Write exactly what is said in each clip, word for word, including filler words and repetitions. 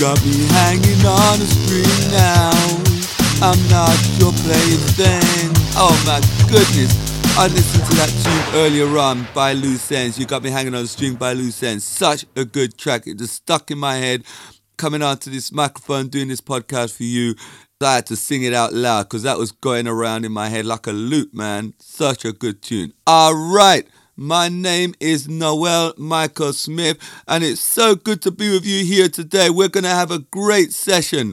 got me hanging on a string now. I'm not your plaything. Oh my goodness. I listened to that tune earlier on by Loose Ends. You Got Me Hanging on a String by Loose Ends. Such a good track. It just stuck in my head. Coming onto this microphone, doing this podcast for you, I had to sing it out loud because that was going around in my head like a loop, man. Such a good tune. All right. My name is Noel Michael Smith, and it's so good to be with you here today. We're going to have a great session.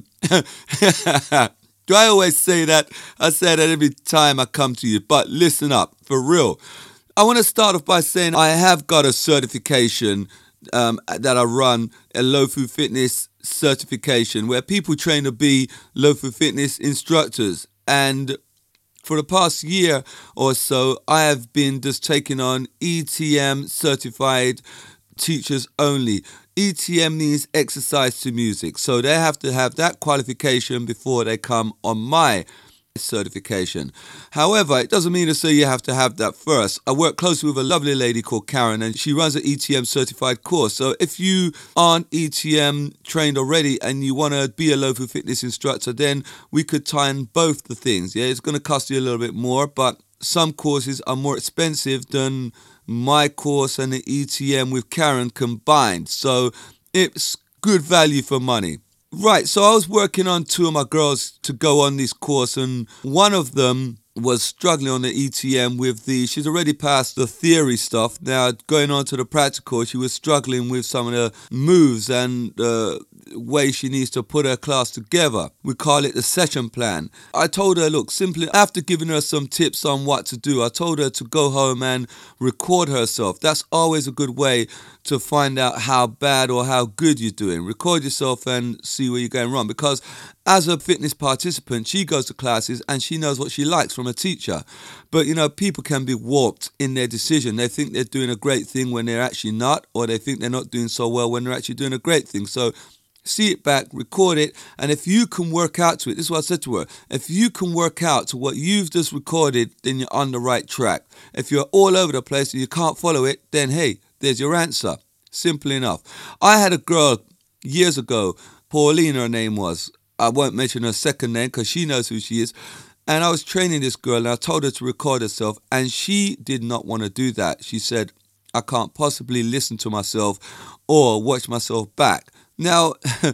Do I always say that? I say that every time I come to you, but listen up, for real. I want to start off by saying I have got a certification um, that I run, a Lofu Fitness certification, where people train to be Lofu Fitness instructors. And for the past year or so, I have been just taking on E T M certified teachers only. E T M means exercise to music. So they have to have that qualification before they come on my certification. However, it doesn't mean to say you have to have that first. I work closely with a lovely lady called Karen, and she runs an E T M certified course. So if you aren't E T M trained already and you want to be a Lofu Fitness instructor, then we could tie in both the things. Yeah, it's going to cost you a little bit more, but some courses are more expensive than my course and the E T M with Karen combined. So it's good value for money. Right, so I was working on two of my girls to go on this course, and one of them was struggling on the E T M with the, she's already passed the theory stuff. Now, going on to the practical, she was struggling with some of the moves and the way she needs to put her class together. We call it the session plan. I told her, look, simply after giving her some tips on what to do, I told her to go home and record herself. That's always a good way to find out how bad or how good you're doing. Record yourself and see where you're going wrong, because as a fitness participant, she goes to classes and she knows what she likes from a teacher. But, you know, people can be warped in their decision. They think they're doing a great thing when they're actually not, or they think they're not doing so well when they're actually doing a great thing. So see it back, record it, and if you can work out to it, this is what I said to her, if you can work out to what you've just recorded, then you're on the right track. If you're all over the place and you can't follow it, then hey, there's your answer. Simple enough. I had a girl years ago, Pauline her name was, I won't mention her second name because she knows who she is. And I was training this girl and I told her to record herself, and she did not want to do that. She said, I can't possibly listen to myself or watch myself back. Now,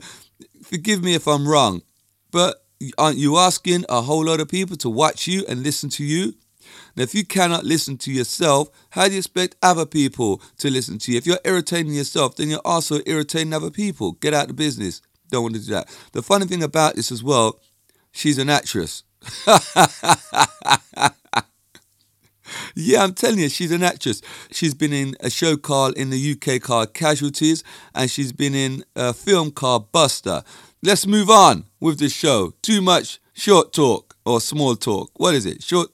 forgive me if I'm wrong, but aren't you asking a whole lot of people to watch you and listen to you? Now, if you cannot listen to yourself, how do you expect other people to listen to you? If you're irritating yourself, then you're also irritating other people. Get out of business. Don't want to do that. The funny thing about this as well, she's an actress. Yeah, I'm telling you, she's an actress. She's been in a show called, in the U K called Casualties, and she's been in a film called Buster. Let's move on with the show. Too much short talk or small talk. What is it? Short...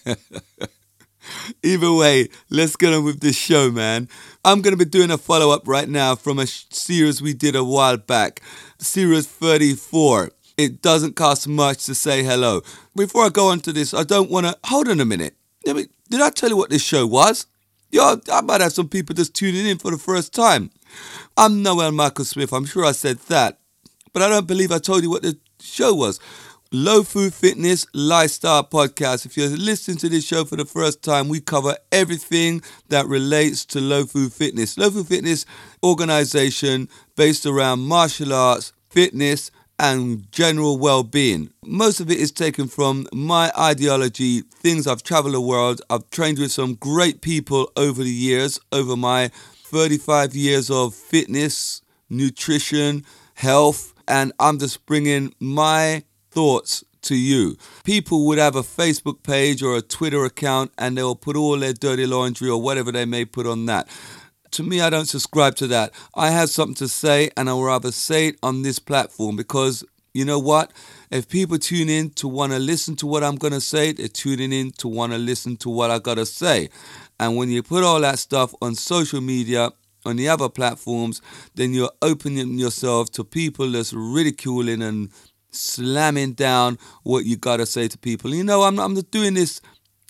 Either way, let's get on with this show, man. I'm going to be doing a follow-up right now from a series we did a while back, series thirty-four. It doesn't cost much to say hello. Before I go on to this, I don't want to... Hold on a minute. Let me, did I tell you what this show was? Yo, I might have some people just tuning in for the first time. I'm Noel Michael Smith. I'm sure I said that. But I don't believe I told you what the show was. Lofu Fitness Lifestyle Podcast. If you're listening to this show for the first time, we cover everything that relates to Lofu Fitness. Lofu Fitness organization based around martial arts, fitness, and general well-being. Most of it is taken from my ideology, things I've traveled the world. I've trained with some great people over the years, over my thirty-five years of fitness, nutrition, health, and I'm just bringing my thoughts to you. People would have a Facebook page or a Twitter account and they'll put all their dirty laundry or whatever they may put on that. To me, I don't subscribe to that. I have something to say and I would rather say it on this platform, because you know what? If people tune in to want to listen to what I'm going to say, they're tuning in to want to listen to what I got to say. And when you put all that stuff on social media, on the other platforms, then you're opening yourself to people that's ridiculing and slamming down what you got to say to people. You know, I'm not, I'm not doing this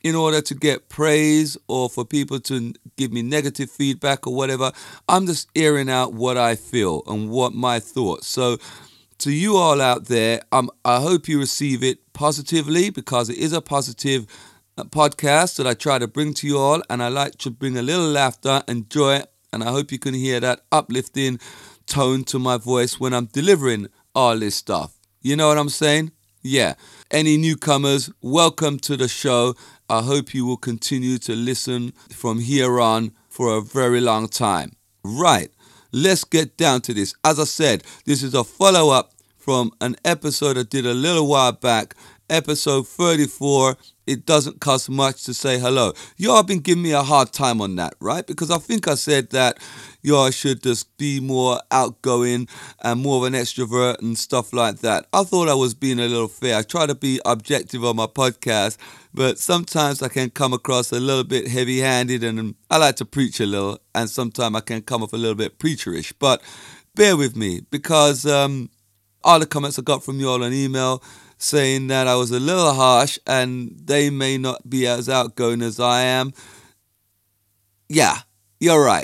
in order to get praise or for people to give me negative feedback or whatever. I'm just airing out what I feel and what my thoughts. So to you all out there, um, I hope you receive it positively, because it is a positive uh, podcast that I try to bring to you all, and I like to bring a little laughter and joy, and I hope you can hear that uplifting tone to my voice when I'm delivering all this stuff. You know what I'm saying? Yeah. Any newcomers, welcome to the show. I hope you will continue to listen from here on for a very long time. Right, let's get down to this. As I said, this is a follow-up from an episode I did a little while back, episode thirty-four. It doesn't cost much to say hello. Y'all have been giving me a hard time on that, right? Because I think I said that y'all should just be more outgoing and more of an extrovert and stuff like that. I thought I was being a little fair. I try to be objective on my podcast, but sometimes I can come across a little bit heavy-handed, and I like to preach a little, and sometimes I can come off a little bit preacherish. But bear with me, because um, all the comments I got from you all on email saying that I was a little harsh and they may not be as outgoing as I am. Yeah, you're right.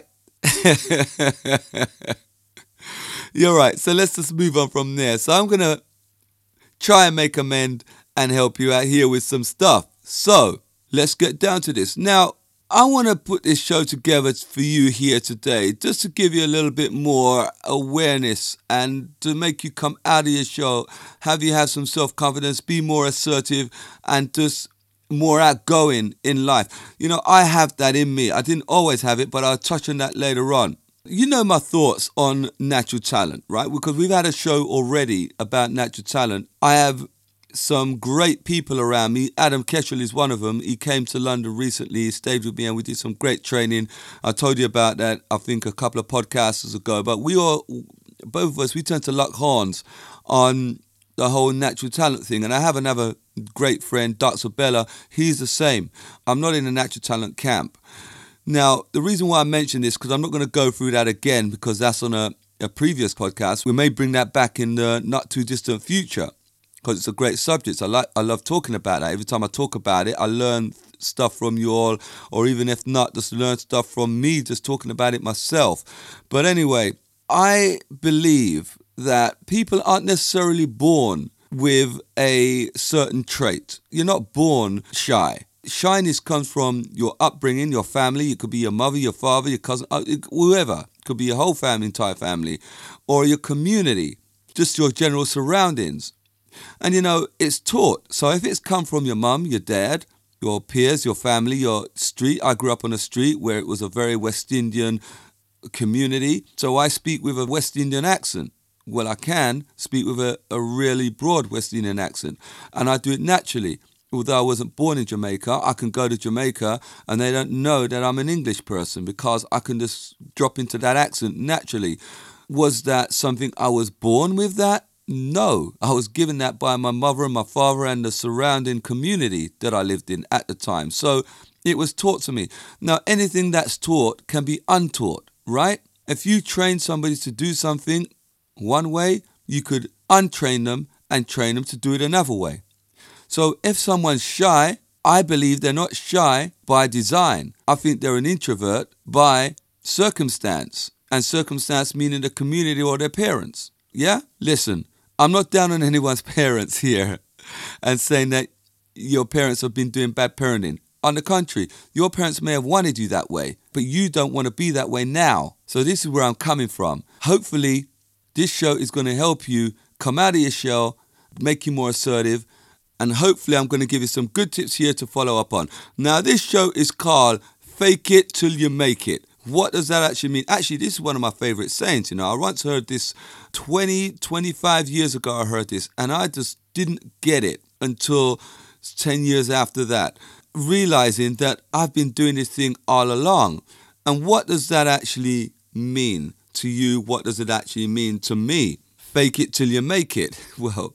You're right. So let's just move on from there. So I'm going to try and make amend and help you out here with some stuff. So let's get down to this. Now, I want to put this show together for you here today, just to give you a little bit more awareness and to make you come out of your show, have you have some self-confidence, be more assertive and just more outgoing in life. You know, I have that in me. I didn't always have it, but I'll touch on that later on. You know my thoughts on natural talent, right? Because we've had a show already about natural talent. I have some great people around me. Adam Ketchell is one of them. He came to London recently. He stayed with me and we did some great training. I told you about that, I think, a couple of podcasts ago. But we all, both of us, we tend to lock horns on the whole natural talent thing. And I have another great friend, Doctor Bella. He's the same. I'm not in a natural talent camp. Now, the reason why I mention this, because I'm not going to go through that again, because that's on a, a previous podcast. We may bring that back in the not too distant future, because it's a great subject. I like, I love talking about that. Every time I talk about it, I learn stuff from you all, or even if not, just learn stuff from me, just talking about it myself. But anyway, I believe that people aren't necessarily born with a certain trait. You're not born shy. Shyness comes from your upbringing, your family. It could be your mother, your father, your cousin, whoever. It could be your whole family, entire family, or your community, just your general surroundings. And, you know, it's taught. So if it's come from your mum, your dad, your peers, your family, your street. I grew up on a street where it was a very West Indian community. So I speak with a West Indian accent. Well, I can speak with a, a really broad West Indian accent. And I do it naturally. Although I wasn't born in Jamaica, I can go to Jamaica and they don't know that I'm an English person because I can just drop into that accent naturally. Was that something I was born with that? No, I was given that by my mother and my father and the surrounding community that I lived in at the time. So it was taught to me. Now, anything that's taught can be untaught, right? If you train somebody to do something one way, you could untrain them and train them to do it another way. So if someone's shy, I believe they're not shy by design. I think they're an introvert by circumstance. And circumstance meaning the community or their parents. Yeah? Listen, I'm not down on anyone's parents here and saying that your parents have been doing bad parenting. On the contrary, your parents may have wanted you that way, but you don't want to be that way now. So this is where I'm coming from. Hopefully, this show is going to help you come out of your shell, make you more assertive, and hopefully I'm going to give you some good tips here to follow up on. Now, this show is called Fake It Till You Make It. What does that actually mean? Actually, this is one of my favorite sayings. You know, I once heard this twenty, twenty-five years ago. I heard this, and I just didn't get it until ten years after that, realizing that I've been doing this thing all along. And what does that actually mean to you? What does it actually mean to me? Fake it till you make it. Well,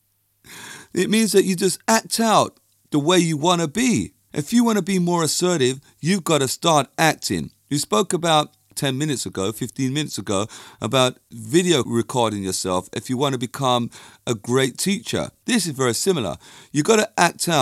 it means that you just act out the way you want to be. If you want to be more assertive, you've got to start acting. You spoke about ten minutes ago, fifteen minutes ago, about video recording yourself if you want to become a great teacher. This is very similar. You've got to act out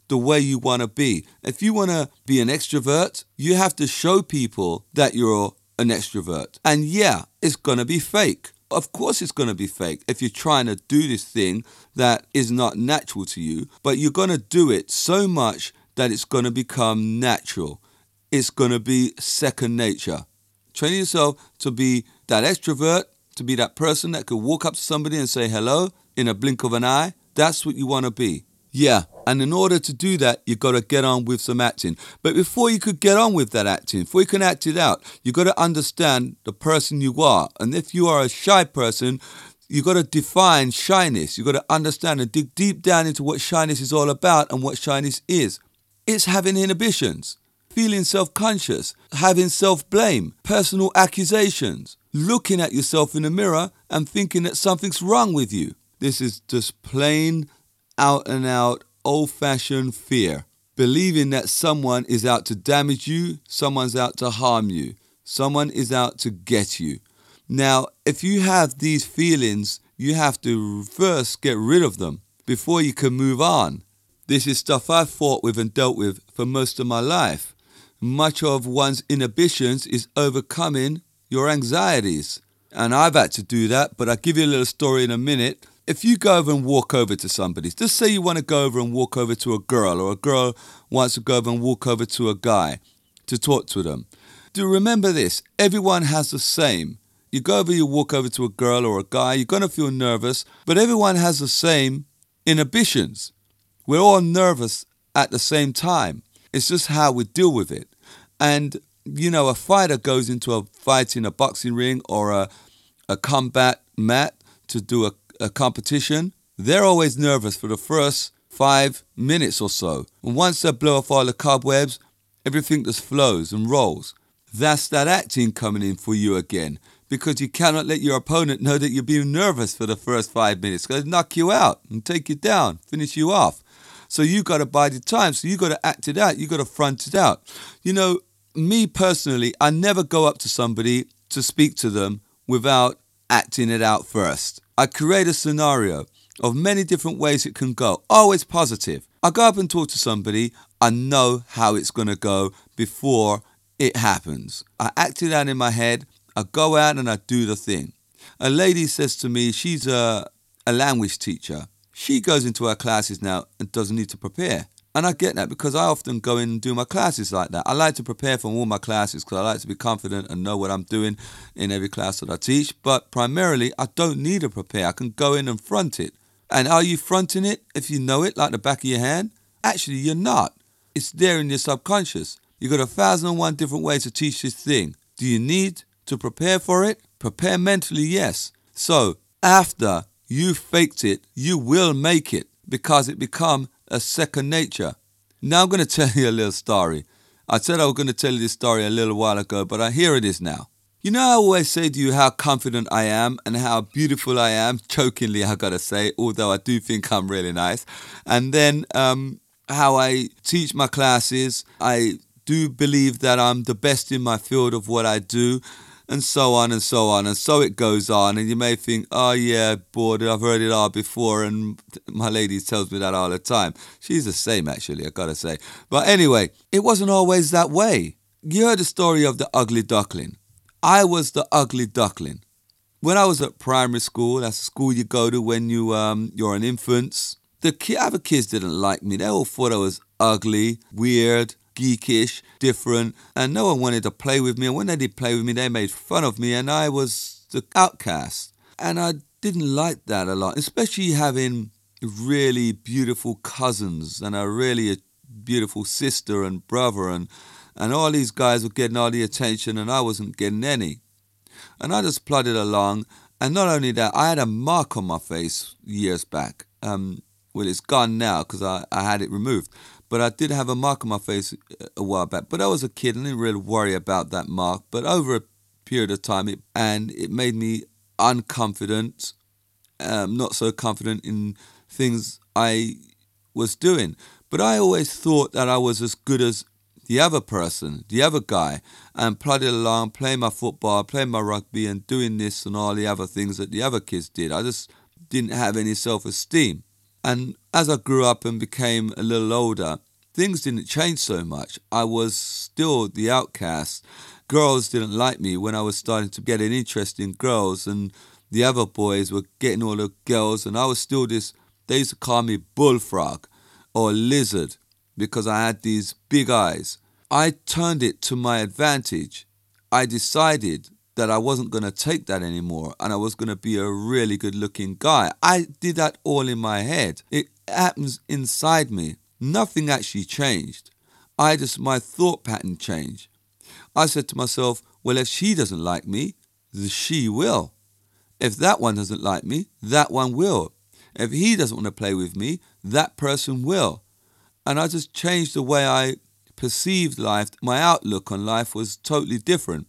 the way you want to be. If you want to be an extrovert, you have to show people that you're an extrovert. And yeah, it's going to be fake. Of course it's going to be fake if you're trying to do this thing that is not natural to you, but you're going to do it so much that it's going to become natural. It's going to be second nature. Train yourself to be that extrovert, to be that person that could walk up to somebody and say hello in a blink of an eye. That's what you want to be. Yeah, and in order to do that, you've got to get on with some acting. But before you could get on with that acting, before you can act it out, you've got to understand the person you are. And if you are a shy person, you've got to define shyness. You've got to understand and dig deep down into what shyness is all about and what shyness is. It's having inhibitions, feeling self-conscious, having self-blame, personal accusations, looking at yourself in the mirror and thinking that something's wrong with you. This is just plain out and out old-fashioned fear. Believing that someone is out to damage you, someone's out to harm you, someone is out to get you. Now, if you have these feelings, you have to first get rid of them before you can move on. This is stuff I've fought with and dealt with for most of my life. Much of one's inhibitions is overcoming your anxieties. And I've had to do that, but I'll give you a little story in a minute. If you go over and walk over to somebody, just say you want to go over and walk over to a girl, or a girl wants to go over and walk over to a guy to talk to them. Do remember this, everyone has the same. You go over, you walk over to a girl or a guy, you're going to feel nervous, but everyone has the same inhibitions. We're all nervous at the same time. It's just how we deal with it. And, you know, a fighter goes into a fight in a boxing ring or a, a combat mat to do a a competition, they're always nervous for the first five minutes or so. And once they blow off all the cobwebs, everything just flows and rolls. That's that acting coming in for you again, because you cannot let your opponent know that you're being nervous for the first five minutes. It's going to knock you out and take you down, finish you off. So you got to bide your time. So you got to act it out. You got to front it out. You know, me personally, I never go up to somebody to speak to them without acting it out first. I create a scenario of many different ways it can go, always positive. I go up and talk to somebody, I know how it's going to go before it happens. I act it out in my head, I go out and I do the thing. A lady says to me, she's a, a language teacher. She goes into her classes now and doesn't need to prepare. And I get that because I often go in and do my classes like that. I like to prepare for all my classes because I like to be confident and know what I'm doing in every class that I teach. But primarily, I don't need to prepare. I can go in and front it. And are you fronting it if you know it like the back of your hand? Actually, you're not. It's there in your subconscious. You've got a thousand and one different ways to teach this thing. Do you need to prepare for it? Prepare mentally, yes. So after you faked it, you will make it because it becomes a second nature. Now I'm going to tell you a little story. I said I was going to tell you this story a little while ago, but I, here it is now. You know, I always say to you how confident I am and how beautiful I am. Jokingly, I got to say, although I do think I'm really nice. And then um, how I teach my classes. I do believe that I'm the best in my field of what I do. And so on and so on. And so it goes on. And you may think, oh yeah, bored. I've heard it all before. And my lady tells me that all the time. She's the same, actually, I gotta say. But anyway, it wasn't always that way. You heard the story of the ugly duckling. I was the ugly duckling. When I was at primary school, that's the school you go to when you, um, you're an infant, the ki- other kids didn't like me. They all thought I was ugly, weird, geekish, different, and no one wanted to play with me. And when they did play with me, they made fun of me, and I was the outcast. And I didn't like that a lot, especially having really beautiful cousins and a really beautiful sister and brother, and, and all these guys were getting all the attention, and I wasn't getting any. And I just plodded along, and not only that, I had a mark on my face years back. Um, well, it's gone now because I, I had it removed. But I did have a mark on my face a while back. But I was a kid and didn't really worry about that mark. But over a period of time, it, and it made me unconfident, um, not so confident in things I was doing. But I always thought that I was as good as the other person, the other guy, and plodded along, playing my football, playing my rugby, and doing this and all the other things that the other kids did. I just didn't have any self-esteem. And As I grew up and became a little older, things didn't change so much. I was still the outcast. Girls didn't like me when I was starting to get an interest in girls, and the other boys were getting all the girls, and I was still this, they used to call me bullfrog or lizard because I had these big eyes. I turned it to my advantage. I decided that I wasn't going to take that anymore, and I was going to be a really good looking guy. I did that all in my head. It happens inside me. Nothing actually changed. I just, my thought pattern changed. I said to myself, well, if she doesn't like me, she will. If that one doesn't like me, that one will. If he doesn't want to play with me, that person will. And I just changed the way I perceived life. My outlook on life was totally different.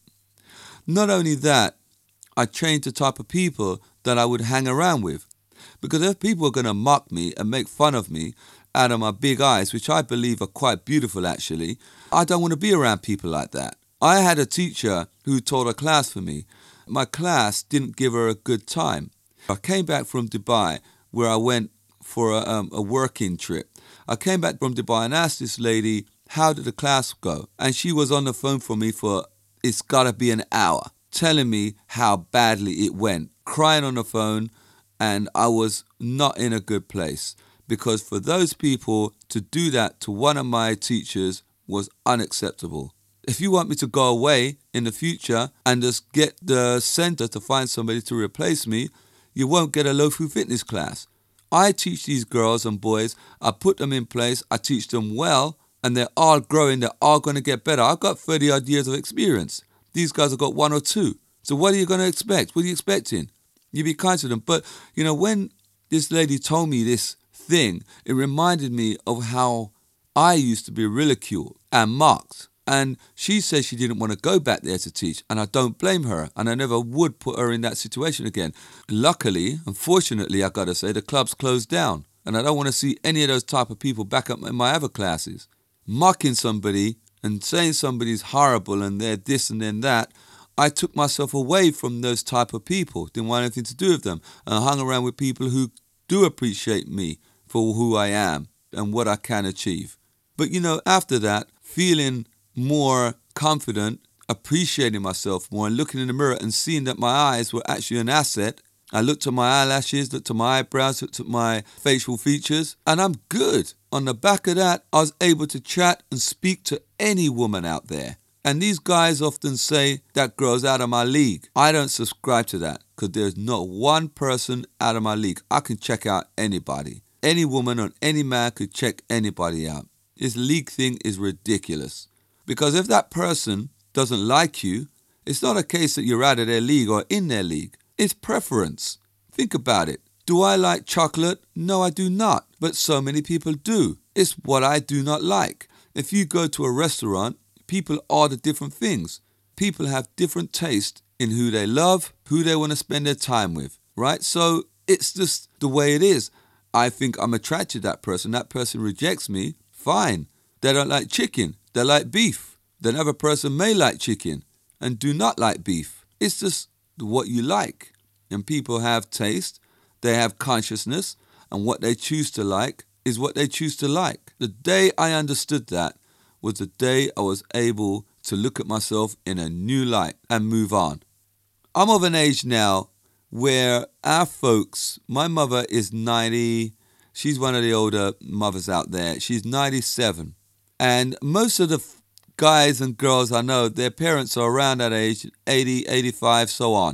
Not only that, I changed the type of people that I would hang around with. Because if people are going to mock me and make fun of me out of my big eyes, which I believe are quite beautiful actually, I don't want to be around people like that. I had a teacher who taught a class for me. My class didn't give her a good time. I came back from Dubai, where I went for a, um, a working trip. I came back from Dubai and asked this lady, how did the class go? And she was on the phone for me for, it's got to be an hour, telling me how badly it went, crying on the phone, and I was not in a good place. Because for those people to do that to one of my teachers was unacceptable. If you want me to go away in the future and just get the center to find somebody to replace me, you won't get a Lofu fitness class. I teach these girls and boys, I put them in place, I teach them well, and they're all growing, they're all going to get better. I've got thirty odd years of experience. These guys have got one or two. So what are you going to expect? What are you expecting? You be kind to them. But, you know, when this lady told me this thing, it reminded me of how I used to be ridiculed and mocked. And she said she didn't want to go back there to teach, and I don't blame her, and I never would put her in that situation again. Luckily, unfortunately, I gotta say, the club's closed down, and I don't want to see any of those type of people back up in my other classes. Mocking somebody and saying somebody's horrible and they're this and then that, I took myself away from those type of people, didn't want anything to do with them, and I hung around with people who do appreciate me for who I am and what I can achieve. But, you know, after that, feeling more confident, appreciating myself more, and looking in the mirror and seeing that my eyes were actually an asset. I looked at my eyelashes, looked at my eyebrows, looked at my facial features, and I'm good. On the back of that, I was able to chat and speak to any woman out there. And these guys often say that girl's out of my league. I don't subscribe to that because there's not one person out of my league. I can check out anybody. Any woman or any man could check anybody out. This league thing is ridiculous. Because if that person doesn't like you, it's not a case that you're out of their league or in their league. It's preference. Think about it. Do I like chocolate? No, I do not. But so many people do. It's what I do not like. If you go to a restaurant, people order different things. People have different taste in who they love, who they want to spend their time with, right? So it's just the way it is. I think I'm attracted to that person. That person rejects me. Fine. They don't like chicken. They like beef. Then another person may like chicken and do not like beef. It's just what you like. And people have taste, they have consciousness, and what they choose to like is what they choose to like. The day I understood that was the day I was able to look at myself in a new light and move on. I'm of an age now where our folks, my mother is ninety, she's one of the older mothers out there, she's ninety-seven. And most of the guys and girls I know, their parents are around that age, eighty, eighty-five, so on.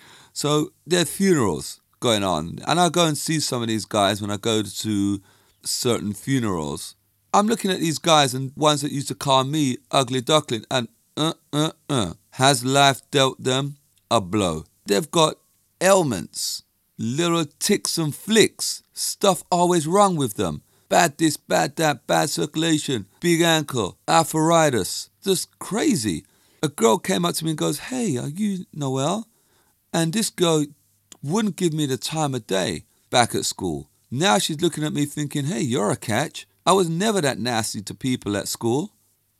So there are funerals going on. And I go and see some of these guys when I go to certain funerals. I'm looking at these guys and ones that used to call me ugly duckling, and uh, uh, uh, has life dealt them a blow? They've got ailments, little ticks and flicks, stuff always wrong with them. Bad this, bad that, bad circulation, big ankle, arthritis, just crazy. A girl came up to me and goes, hey, are you Noel? And this girl wouldn't give me the time of day back at school. Now she's looking at me thinking, hey, you're a catch. I was never that nasty to people at school.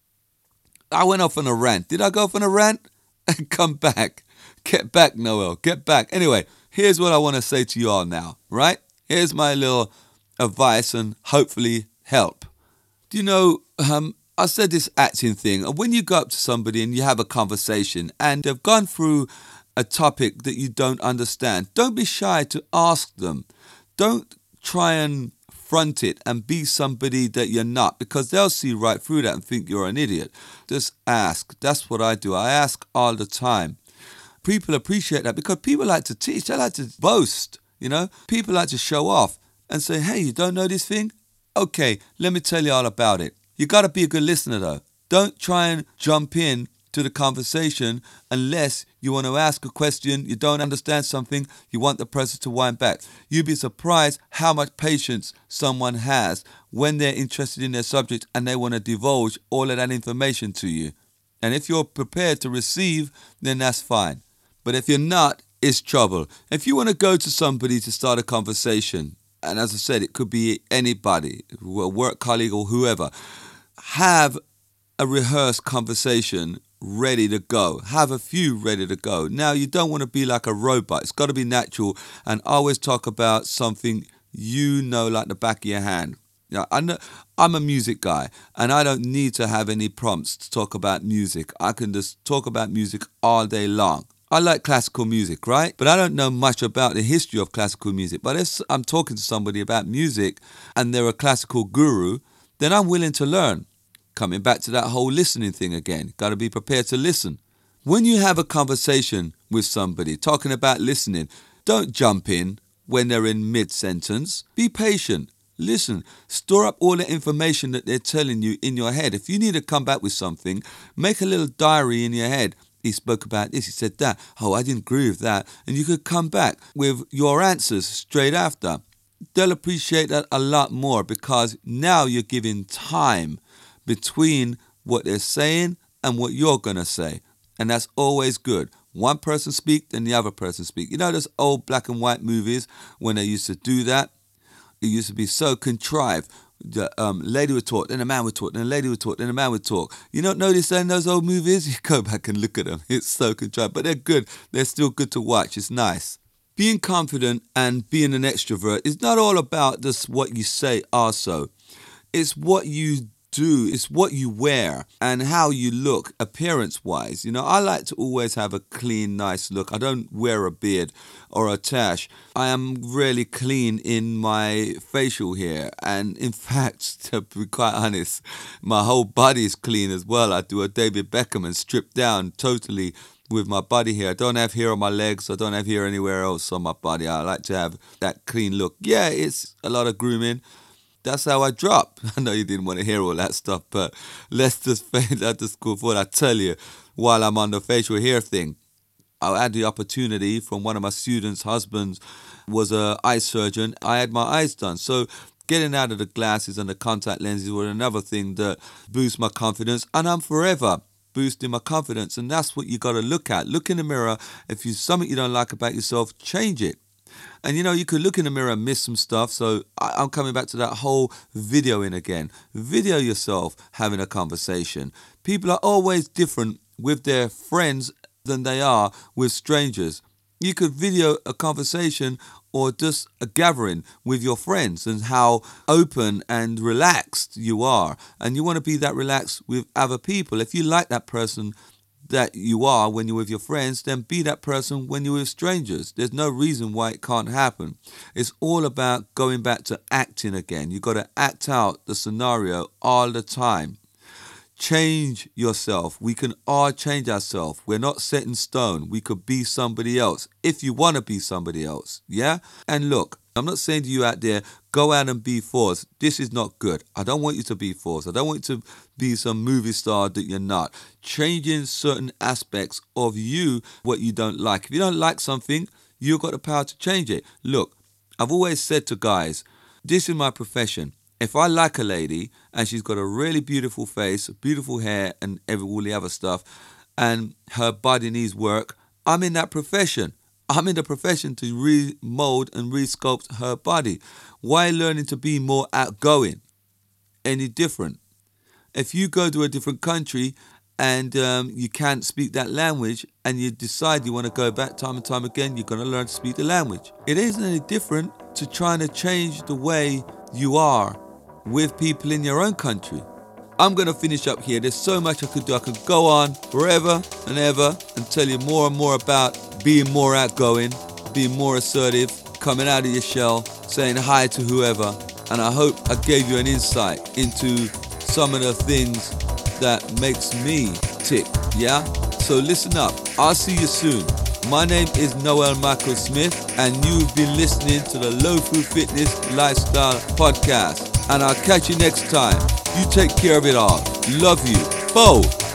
I went off on a rant. Did I go off on a rant? And come back. Get back, Noel. Get back. Anyway, here's what I want to say to you all now, right? Here's my little advice and hopefully help. Do you know, um, I said this acting thing, and when you go up to somebody and you have a conversation and they've gone through a topic that you don't understand, don't be shy to ask them. Don't try and front it and be somebody that you're not, because they'll see right through that and think you're an idiot. Just ask. That's what I do. I ask all the time. People appreciate that because people like to teach. They like to boast, you know. People like to show off and say, hey, you don't know this thing? Okay, let me tell you all about it. You got to be a good listener, though. Don't try and jump in to the conversation unless you want to ask a question, you don't understand something, you want the person to wind back. You'd be surprised how much patience someone has when they're interested in their subject and they want to divulge all of that information to you. And if you're prepared to receive, then that's fine. But if you're not, it's trouble. If you want to go to somebody to start a conversation, and as I said, it could be anybody, a work colleague or whoever, have a rehearsed conversation ready to go. Have a few ready to go. Now, you don't want to be like a robot. It's got to be natural, and always talk about something you know like the back of your hand. Yeah, I know, I'm a music guy, and I don't need to have any prompts to talk about music. I can just talk about music all day long. I like classical music, right? But I don't know much about the history of classical music. But if I'm talking to somebody about music and they're a classical guru, then I'm willing to learn. Coming back to that whole listening thing again. Got to be prepared to listen. When you have a conversation with somebody talking about listening, don't jump in when they're in mid-sentence. Be patient. Listen. Store up all the information that they're telling you in your head. If you need to come back with something, make a little diary in your head. He spoke about this, he said that. Oh, I didn't agree with that. And you could come back with your answers straight after. They'll appreciate that a lot more because now you're giving time between what they're saying and what you're going to say. And that's always good. One person speak, then the other person speak. You know those old black and white movies when they used to do that? It used to be so contrived. The um, lady would talk, then the man would talk, then the lady would talk, then the man would talk. You don't notice that in those old movies? You go back and look at them. It's so contrived. But they're good. They're still good to watch. It's nice. Being confident and being an extrovert is not all about just what you say also. It's what you do. It's what you wear and how you look appearance-wise. You know, I like to always have a clean, nice look. I don't wear a beard or a tash. I am really clean in my facial hair. And in fact, to be quite honest, my whole body is clean as well. I do a David Beckham and strip down totally with my body hair. I don't have hair on my legs. I don't have hair anywhere else on my body. I like to have that clean look. Yeah, it's a lot of grooming. That's how I drop. I know you didn't want to hear all that stuff, but let's just fade that to school for I tell you, while I'm on the facial hair thing, I had the opportunity from one of my students' husbands was a eye surgeon. I had my eyes done. So getting out of the glasses and the contact lenses was another thing that boosts my confidence. And I'm forever boosting my confidence. And that's what you got to look at. Look in the mirror. If there's something you don't like about yourself, change it. And, you know, you could look in the mirror and miss some stuff. So I'm coming back to that whole videoing again. Video yourself having a conversation. People are always different with their friends than they are with strangers. You could video a conversation or just a gathering with your friends and how open and relaxed you are. And you want to be that relaxed with other people. If you like that person that you are when you're with your friends, then be that person when you're with strangers. There's no reason why it can't happen. It's all about going back to acting again. You've got to act out the scenario all the time. Change yourself. We can all change ourselves. We're not set in stone. We could be somebody else if you want to be somebody else. Yeah? And look, I'm not saying to you out there, go out and be forced. This is not good. I don't want you to be forced. I don't want you to be some movie star that you're not. Changing certain aspects of you, what you don't like. If you don't like something, you've got the power to change it. Look, I've always said to guys, this is my profession. If I like a lady and she's got a really beautiful face, beautiful hair and every, all the other stuff, and her body needs work, I'm in that profession. I'm in the profession to remold and resculpt her body. Why learning to be more outgoing? Any different? If you go to a different country and um, you can't speak that language, and you decide you want to go back time and time again, you're going to learn to speak the language. It isn't any different to trying to change the way you are with people in your own country. I'm going to finish up here. There's so much I could do. I could go on forever and ever and tell you more and more about being more outgoing, being more assertive, coming out of your shell, saying hi to whoever. And I hope I gave you an insight into some of the things that makes me tick, yeah? So listen up. I'll see you soon. My name is Noel Michael Smith, and you've been listening to the Low Food Fitness Lifestyle Podcast. And I'll catch you next time. You take care of it all. Love you. Bo.